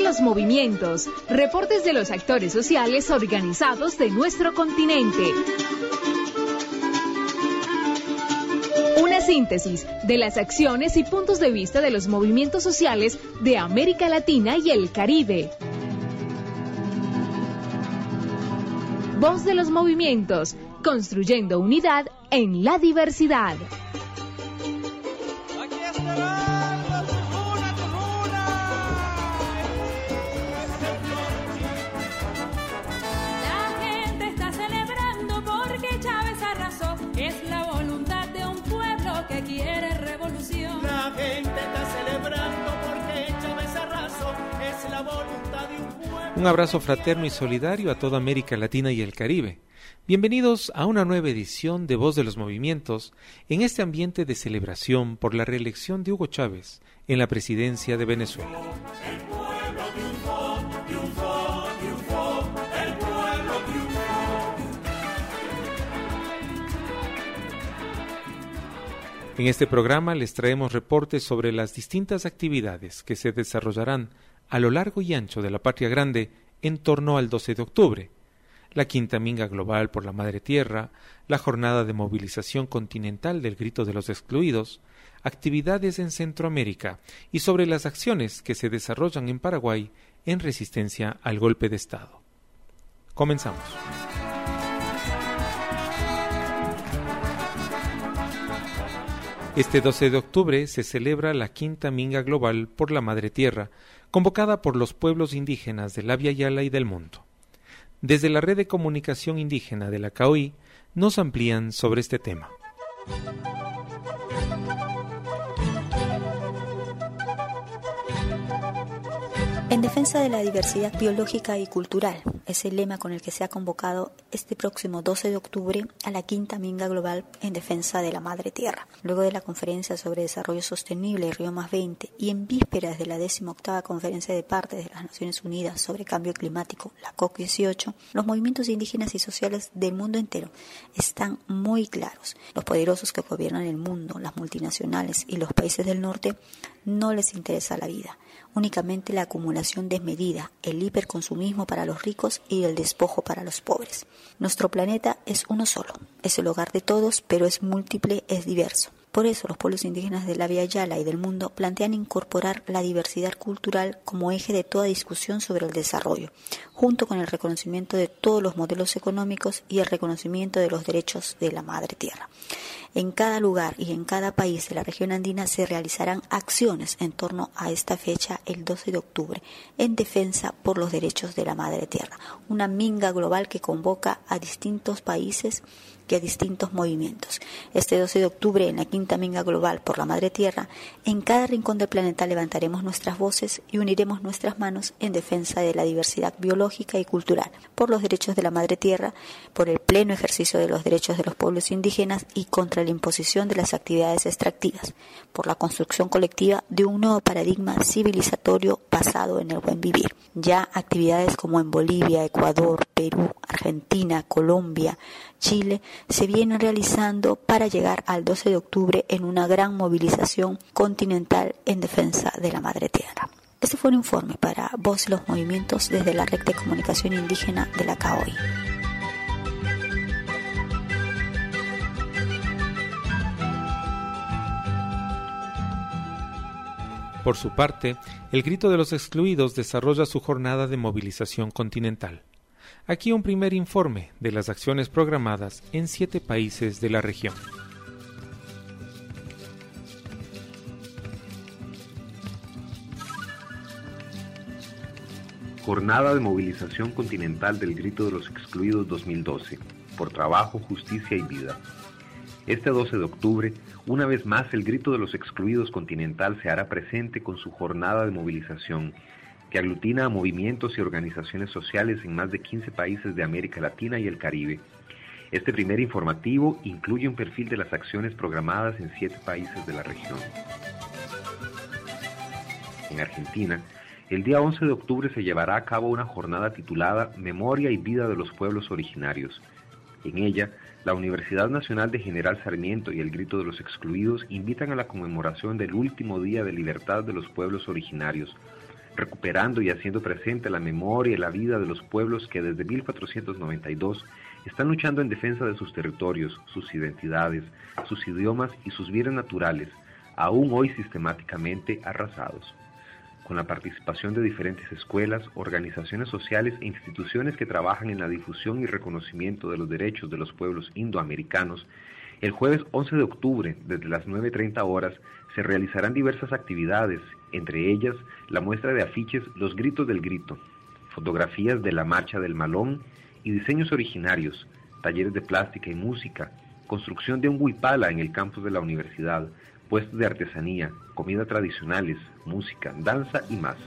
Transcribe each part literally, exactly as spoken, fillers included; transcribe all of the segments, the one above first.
los movimientos, reportes de los actores sociales organizados de nuestro continente. Una síntesis de las acciones y puntos de vista de los movimientos sociales de América Latina y el Caribe. Voz de los movimientos, construyendo unidad en la diversidad. Un abrazo fraterno y solidario a toda América Latina y el Caribe. Bienvenidos a una nueva edición de Voz de los Movimientos en este ambiente de celebración por la reelección de Hugo Chávez en la presidencia de Venezuela. El pueblo triunfó, triunfó, triunfó, el pueblo triunfó. En este programa les traemos reportes sobre las distintas actividades que se desarrollarán a lo largo y ancho de la Patria Grande en torno al doce de octubre, la Quinta Minga Global por la Madre Tierra, la Jornada de Movilización Continental del Grito de los Excluidos, actividades en Centroamérica y sobre las acciones que se desarrollan en Paraguay en resistencia al golpe de Estado. Comenzamos. Este doce de octubre se celebra la Quinta Minga Global por la Madre Tierra, convocada por los pueblos indígenas del Abya Yala y del mundo. Desde la Red de Comunicación Indígena de la C A O I nos amplían sobre este tema. En defensa de la diversidad biológica y cultural es el lema con el que se ha convocado este próximo doce de octubre a la Quinta Minga Global en defensa de la Madre Tierra. Luego de la Conferencia sobre Desarrollo Sostenible Río más veinte y en vísperas de la decimoctava Conferencia de Partes de las Naciones Unidas sobre Cambio Climático, la COP dieciocho, los movimientos indígenas y sociales del mundo entero están muy claros. Los poderosos que gobiernan el mundo, las multinacionales y los países del norte, no les interesa la vida. Únicamente la acumulación desmedida, el hiperconsumismo para los ricos y el despojo para los pobres. Nuestro planeta es uno solo, es el hogar de todos, pero es múltiple, es diverso. Por eso los pueblos indígenas del Abya Yala y del mundo plantean incorporar la diversidad cultural como eje de toda discusión sobre el desarrollo, junto con el reconocimiento de todos los modelos económicos y el reconocimiento de los derechos de la Madre Tierra. En cada lugar y en cada país de la región andina se realizarán acciones en torno a esta fecha, el doce de octubre, en defensa por los derechos de la Madre Tierra. Una minga global que convoca a distintos países y a distintos movimientos. Este doce de octubre, en la Quinta Minga Global por la Madre Tierra, en cada rincón del planeta levantaremos nuestras voces y uniremos nuestras manos en defensa de la diversidad biológica y cultural, por los derechos de la Madre Tierra, por el pleno ejercicio de los derechos de los pueblos indígenas y contra la imposición de las actividades extractivas, por la construcción colectiva de un nuevo paradigma civilizatorio basado en el buen vivir. Ya actividades como en Bolivia, Ecuador, Perú, Argentina, Colombia, Chile se vienen realizando para llegar al doce de octubre en una gran movilización continental en defensa de la Madre Tierra. Este fue un informe para Voz de los Movimientos desde la Red de Comunicación Indígena de la C A O I. Por su parte, el Grito de los Excluidos desarrolla su jornada de movilización continental. Aquí un primer informe de las acciones programadas en siete países de la región. Jornada de Movilización Continental del Grito de los Excluidos dos mil doce, por trabajo, justicia y vida. Este doce de octubre, una vez más el Grito de los Excluidos Continental se hará presente con su jornada de movilización, que aglutina a movimientos y organizaciones sociales en más de quince países de América Latina y el Caribe. Este primer informativo incluye un perfil de las acciones programadas en siete países de la región. En Argentina, el día once de octubre se llevará a cabo una jornada titulada Memoria y Vida de los Pueblos Originarios. En ella, la Universidad Nacional de General Sarmiento y el Grito de los Excluidos invitan a la conmemoración del último día de libertad de los pueblos originarios, recuperando y haciendo presente la memoria y la vida de los pueblos que desde mil cuatrocientos noventa y dos están luchando en defensa de sus territorios, sus identidades, sus idiomas y sus bienes naturales, aún hoy sistemáticamente arrasados. Con la participación de diferentes escuelas, organizaciones sociales e instituciones que trabajan en la difusión y reconocimiento de los derechos de los pueblos indoamericanos, el jueves once de octubre, desde las nueve treinta horas, se realizarán diversas actividades, entre ellas la muestra de afiches Los Gritos del Grito, fotografías de la Marcha del Malón y diseños originarios, talleres de plástica y música, construcción de un huipala en el campus de la universidad, puestos de artesanía, comida tradicionales, música, danza y más.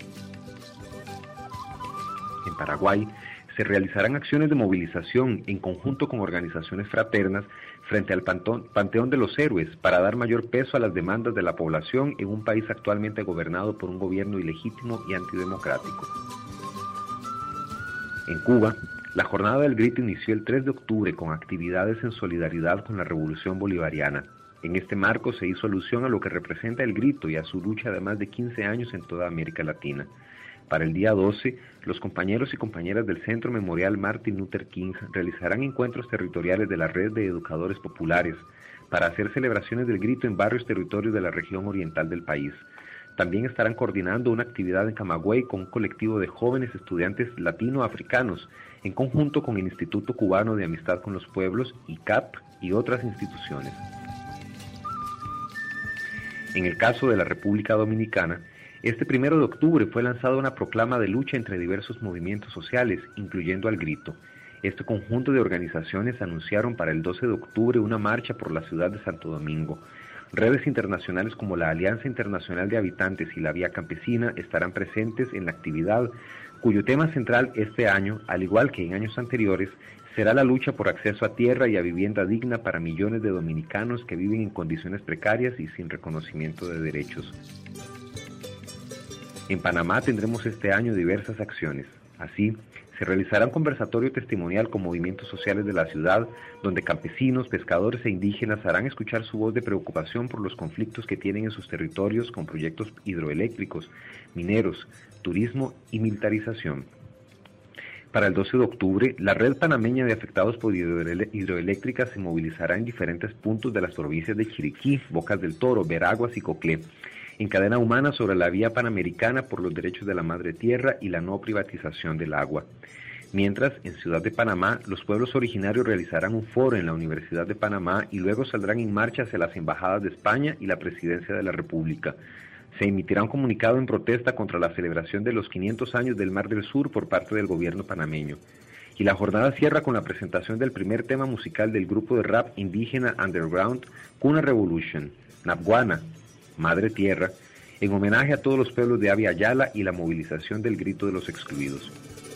En Paraguay se realizarán acciones de movilización en conjunto con organizaciones fraternas frente al Panteón de los Héroes para dar mayor peso a las demandas de la población en un país actualmente gobernado por un gobierno ilegítimo y antidemocrático. En Cuba, la Jornada del Grito inició el tres de octubre con actividades en solidaridad con la Revolución Bolivariana. En este marco se hizo alusión a lo que representa el grito y a su lucha de más de quince años en toda América Latina. Para el día doce, los compañeros y compañeras del Centro Memorial Martin Luther King realizarán encuentros territoriales de la Red de Educadores Populares para hacer celebraciones del grito en varios territorios de la región oriental del país. También estarán coordinando una actividad en Camagüey con un colectivo de jóvenes estudiantes latinoafricanos, en conjunto con el Instituto Cubano de Amistad con los Pueblos, I C A P, y otras instituciones. En el caso de la República Dominicana, este primero de octubre fue lanzada una proclama de lucha entre diversos movimientos sociales, incluyendo al Grito. Este conjunto de organizaciones anunciaron para el doce de octubre una marcha por la ciudad de Santo Domingo. Redes internacionales como la Alianza Internacional de Habitantes y la Vía Campesina estarán presentes en la actividad, cuyo tema central este año, al igual que en años anteriores, será la lucha por acceso a tierra y a vivienda digna para millones de dominicanos que viven en condiciones precarias y sin reconocimiento de derechos. En Panamá tendremos este año diversas acciones. Así, se realizará un conversatorio testimonial con movimientos sociales de la ciudad, donde campesinos, pescadores e indígenas harán escuchar su voz de preocupación por los conflictos que tienen en sus territorios con proyectos hidroeléctricos, mineros, turismo y militarización. Para el doce de octubre, la Red Panameña de Afectados por Hidroeléctricas se movilizará en diferentes puntos de las provincias de Chiriquí, Bocas del Toro, Veraguas y Coclé, en cadena humana sobre la vía panamericana por los derechos de la madre tierra y la no privatización del agua. Mientras, en Ciudad de Panamá, los pueblos originarios realizarán un foro en la Universidad de Panamá y luego saldrán en marcha hacia las embajadas de España y la Presidencia de la República. Se emitirá un comunicado en protesta contra la celebración de los quinientos años del Mar del Sur por parte del gobierno panameño. Y la jornada cierra con la presentación del primer tema musical del grupo de rap indígena underground Cuna Revolution, Napguana, Madre Tierra, en homenaje a todos los pueblos de Abya Yala y la movilización del Grito de los Excluidos.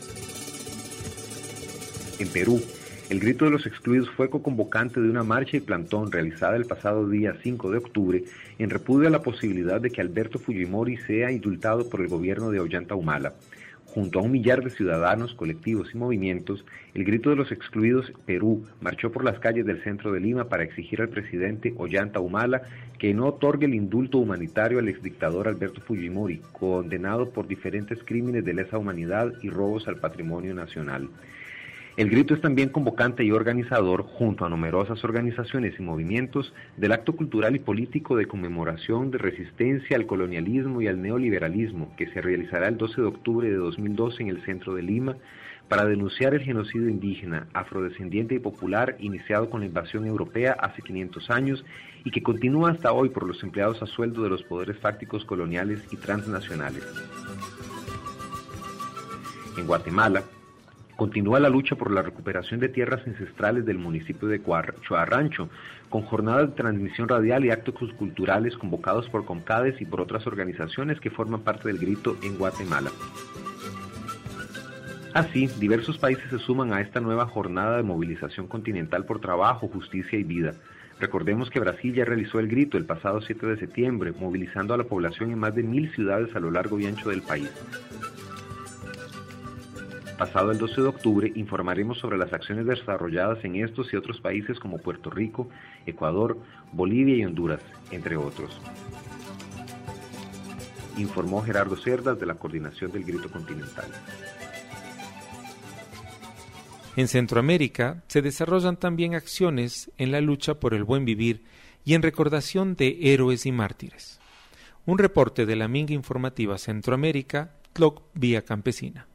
En Perú, el Grito de los Excluidos fue co-convocante de una marcha y plantón realizada el pasado día cinco de octubre en repudio a la posibilidad de que Alberto Fujimori sea indultado por el gobierno de Ollanta Humala. Junto a un millar de ciudadanos, colectivos y movimientos, el Grito de los Excluidos Perú marchó por las calles del centro de Lima para exigir al presidente Ollanta Humala que no otorgue el indulto humanitario al exdictador Alberto Fujimori, condenado por diferentes crímenes de lesa humanidad y robos al patrimonio nacional. El Grito es también convocante y organizador, junto a numerosas organizaciones y movimientos, del acto cultural y político de conmemoración de resistencia al colonialismo y al neoliberalismo, que se realizará el doce de octubre de dos mil doce en el centro de Lima, para denunciar el genocidio indígena, afrodescendiente y popular iniciado con la invasión europea hace quinientos años y que continúa hasta hoy por los empleados a sueldo de los poderes fácticos coloniales y transnacionales. En Guatemala, continúa la lucha por la recuperación de tierras ancestrales del municipio de Choarrancho, con jornadas de transmisión radial y actos culturales convocados por CONCADES y por otras organizaciones que forman parte del Grito en Guatemala. Así, diversos países se suman a esta nueva jornada de movilización continental por trabajo, justicia y vida. Recordemos que Brasil ya realizó el Grito el pasado siete de septiembre, movilizando a la población en más de mil ciudades a lo largo y ancho del país. Pasado el doce de octubre, informaremos sobre las acciones desarrolladas en estos y otros países como Puerto Rico, Ecuador, Bolivia y Honduras, entre otros. informó Gerardo Cerdas de la Coordinación del Grito Continental. En Centroamérica se desarrollan también acciones en la lucha por el buen vivir y en recordación de héroes y mártires. Un reporte de la Minga Informativa Centroamérica, C L O C Vía Campesina.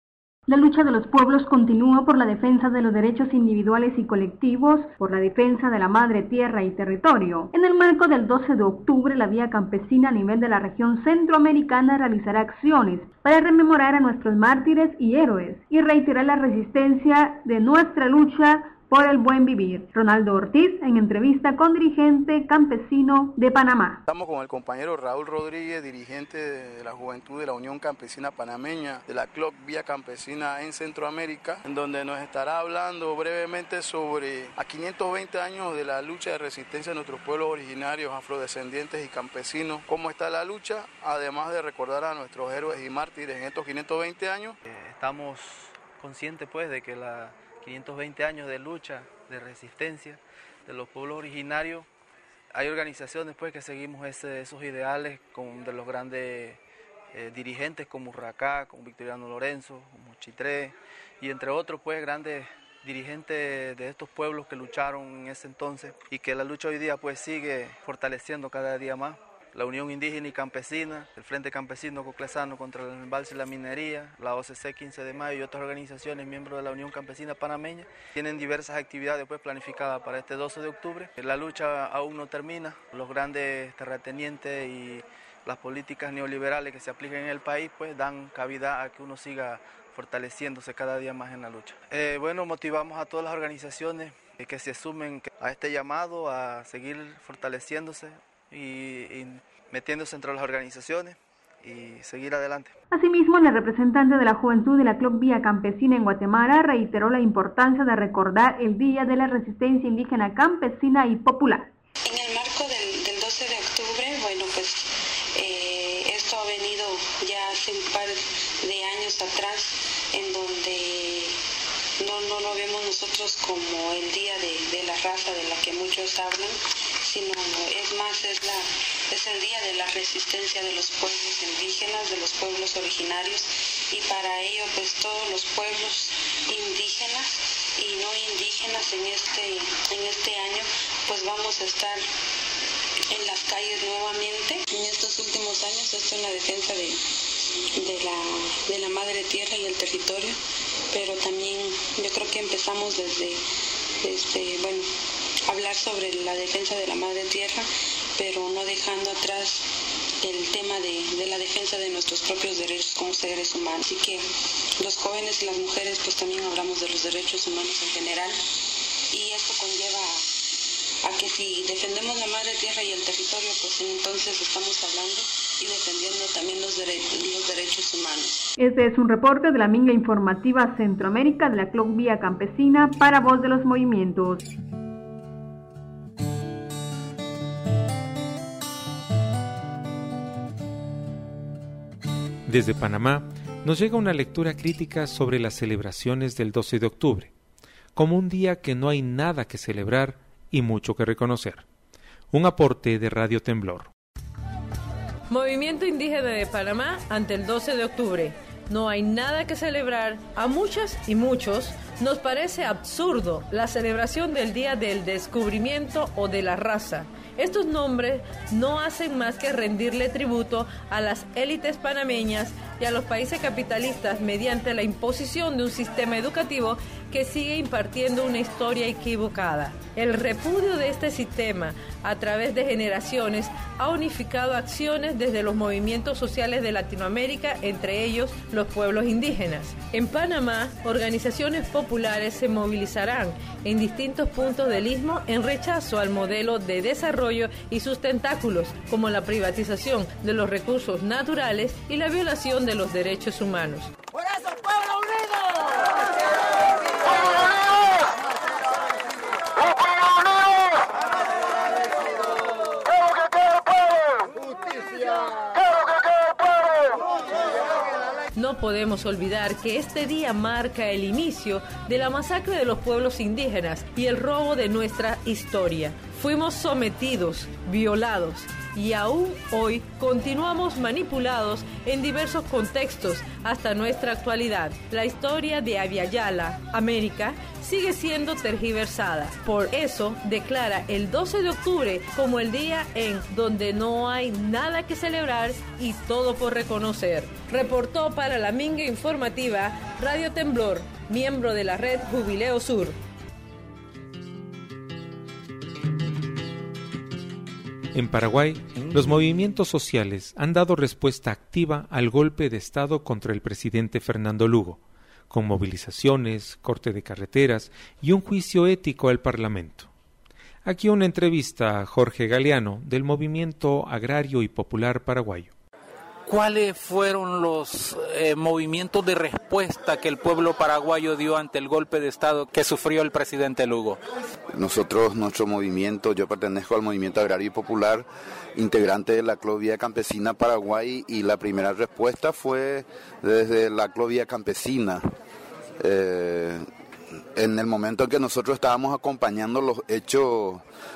La lucha de los pueblos continúa por la defensa de los derechos individuales y colectivos, por la defensa de la madre tierra y territorio. En el marco del doce de octubre, la Vía Campesina a nivel de la región centroamericana realizará acciones para rememorar a nuestros mártires y héroes y reiterar la resistencia de nuestra lucha por el buen vivir. Ronaldo Ortiz, en entrevista con dirigente campesino de Panamá. Estamos con el compañero Raúl Rodríguez, dirigente de la Juventud de la Unión Campesina Panameña, de la C L O C Vía Campesina en Centroamérica, en donde nos estará hablando brevemente sobre a quinientos veinte años de la lucha de resistencia de nuestros pueblos originarios, afrodescendientes y campesinos, cómo está la lucha, además de recordar a nuestros héroes y mártires en estos quinientos veinte años. Eh, estamos conscientes pues de que la quinientos veinte años de lucha, de resistencia de los pueblos originarios. Hay organizaciones pues que seguimos ese, esos ideales con, de los grandes eh, dirigentes como Urracá, como Victoriano Lorenzo, como Chitré y entre otros pues grandes dirigentes de estos pueblos que lucharon en ese entonces y que la lucha hoy día pues sigue fortaleciendo cada día más. La Unión Indígena y Campesina, el Frente Campesino Coclesano contra el Embalse y la Minería, la O C C quince de mayo y otras organizaciones miembros de la Unión Campesina Panameña tienen diversas actividades pues, planificadas para este doce de octubre. La lucha aún no termina, los grandes terratenientes y las políticas neoliberales que se aplican en el país pues dan cabida a que uno siga fortaleciéndose cada día más en la lucha. Eh, bueno, motivamos a todas las organizaciones eh, que se sumen a este llamado a seguir fortaleciéndose Y, y metiéndose entre las organizaciones y seguir adelante. Asimismo, el representante de la Juventud de la C L O C Vía Campesina en Guatemala reiteró la importancia de recordar el Día de la Resistencia Indígena Campesina y Popular. En el marco del, del doce de octubre, bueno, pues eh, esto ha venido ya hace un par de años atrás, en donde no, no lo vemos nosotros como el Día de, de la raza de la que muchos hablan, sino es más, es, la, es el día de la resistencia de los pueblos indígenas, de los pueblos originarios, y para ello pues todos los pueblos indígenas y no indígenas en este, en este año pues vamos a estar en las calles nuevamente. En estos últimos años esto en la defensa de, de, la, de la madre tierra y el territorio, pero también yo creo que empezamos desde, desde bueno, hablar sobre la defensa de la madre tierra, pero no dejando atrás el tema de, de la defensa de nuestros propios derechos como seres humanos. Así que los jóvenes y las mujeres pues también hablamos de los derechos humanos en general, y esto conlleva a, a que si defendemos la madre tierra y el territorio, pues entonces estamos hablando y defendiendo también los, dere los derechos humanos. Este es un reporte de la Minga Informativa Centroamérica de la C L O C Vía Campesina para Voz de los Movimientos. Desde Panamá nos llega una lectura crítica sobre las celebraciones del doce de octubre, como un día que no hay nada que celebrar y mucho que reconocer. Un aporte de Radio Temblor. Movimiento Indígena de Panamá ante el doce de octubre. No hay nada que celebrar. A muchas y muchos nos parece absurdo la celebración del Día del Descubrimiento o de la Raza. Estos nombres no hacen más que rendirle tributo a las élites panameñas y a los países capitalistas mediante la imposición de un sistema educativo que sigue impartiendo una historia equivocada. El repudio de este sistema a través de generaciones ha unificado acciones desde los movimientos sociales de Latinoamérica, entre ellos los pueblos indígenas. En Panamá, organizaciones populares se movilizarán en distintos puntos del Istmo en rechazo al modelo de desarrollo y sus tentáculos, como la privatización de los recursos naturales y la violación de los derechos humanos. ¡Por eso, pueblo unido! No podemos olvidar que este día marca el inicio de la masacre de los pueblos indígenas y el robo de nuestra historia. Fuimos sometidos, violados, y aún hoy continuamos manipulados en diversos contextos hasta nuestra actualidad. La historia de Abya Yala, América, sigue siendo tergiversada. Por eso declara el doce de octubre como el día en donde no hay nada que celebrar y todo por reconocer. Reportó para la Minga Informativa Radio Temblor, miembro de la red Jubileo Sur. En Paraguay, los movimientos sociales han dado respuesta activa al golpe de Estado contra el presidente Fernando Lugo, con movilizaciones, corte de carreteras y un juicio ético al Parlamento. Aquí una entrevista a Jorge Galeano, del Movimiento Agrario y Popular Paraguayo. ¿Cuáles fueron los eh, movimientos de respuesta que el pueblo paraguayo dio ante el golpe de Estado que sufrió el presidente Lugo? Nosotros, nuestro movimiento, yo pertenezco al Movimiento Agrario y Popular, integrante de la Club Vía Campesina Paraguay, y la primera respuesta fue desde la Club Vía Campesina. Eh, en el momento en que nosotros estábamos acompañando los hechos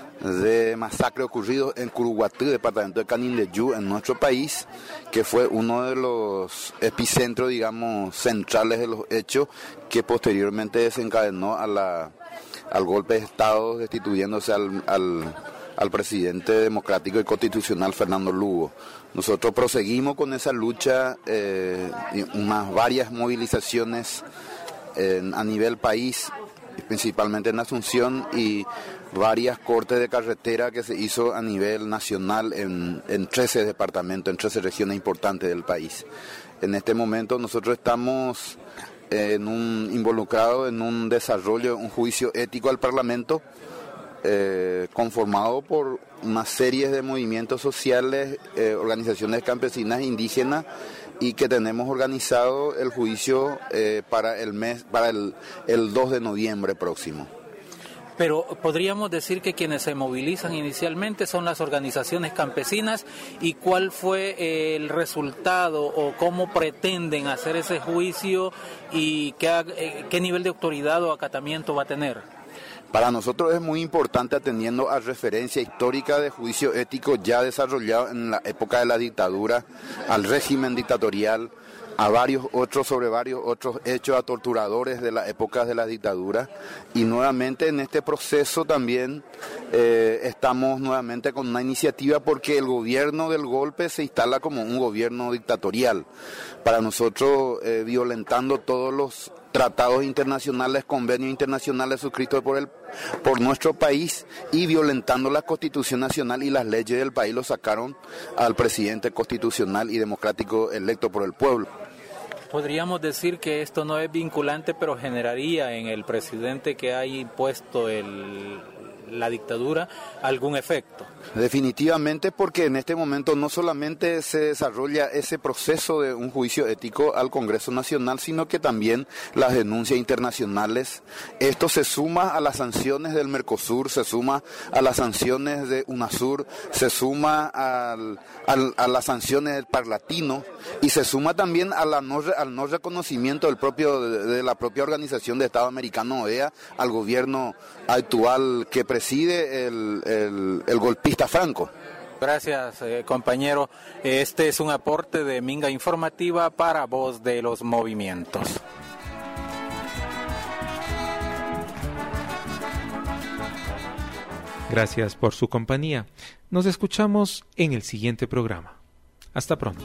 de masacre ocurridos en Curuguatí, departamento de Canindeyú, en nuestro país, que fue uno de los epicentros, digamos, centrales de los hechos, que posteriormente desencadenó a la, al golpe de Estado, destituyéndose al, al, al presidente democrático y constitucional Fernando Lugo. Nosotros proseguimos con esa lucha, eh, unas varias movilizaciones en, a nivel país, principalmente en Asunción, y varias cortes de carretera que se hizo a nivel nacional en, en trece departamentos, en trece regiones importantes del país. En este momento nosotros estamos en un, involucrados en un desarrollo, un juicio ético al Parlamento, eh, conformado por una serie de movimientos sociales, eh, organizaciones campesinas e indígenas, y que tenemos organizado el juicio eh, para el mes, para el, el dos de noviembre próximo. Pero podríamos decir que quienes se movilizan inicialmente son las organizaciones campesinas, y ¿cuál fue el resultado o cómo pretenden hacer ese juicio y qué, qué nivel de autoridad o acatamiento va a tener? Para nosotros es muy importante, atendiendo a referencia histórica de juicio ético ya desarrollado en la época de la dictadura, al régimen dictatorial, a varios otros, sobre varios otros hechos a torturadores de las épocas de la dictadura, y nuevamente en este proceso también eh, estamos nuevamente con una iniciativa, porque el gobierno del golpe se instala como un gobierno dictatorial. Para nosotros, eh, violentando todos los tratados internacionales, convenios internacionales suscritos por el, por nuestro país, y violentando la Constitución Nacional y las leyes del país, lo sacaron al presidente constitucional y democrático electo por el pueblo. Podríamos decir que esto no es vinculante, pero generaría en el presidente que ha impuesto el, la dictadura algún efecto. Definitivamente, porque en este momento no solamente se desarrolla ese proceso de un juicio ético al Congreso Nacional, sino que también las denuncias internacionales. Esto se suma a las sanciones del Mercosur, se suma a las sanciones de UNASUR, se suma al, al, a las sanciones del Parlatino, y se suma también a la no, al no reconocimiento del propio, de, de la propia Organización de Estado Americano, O E A, al gobierno actual que preside el, el, el golpista Franco. Gracias, eh, compañero. Este es un aporte de Minga Informativa para Voz de los Movimientos. Gracias por su compañía. Nos escuchamos en el siguiente programa. Hasta pronto.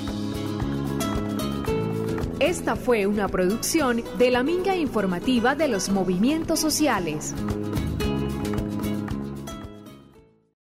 Esta fue una producción de la Minga Informativa de los Movimientos Sociales.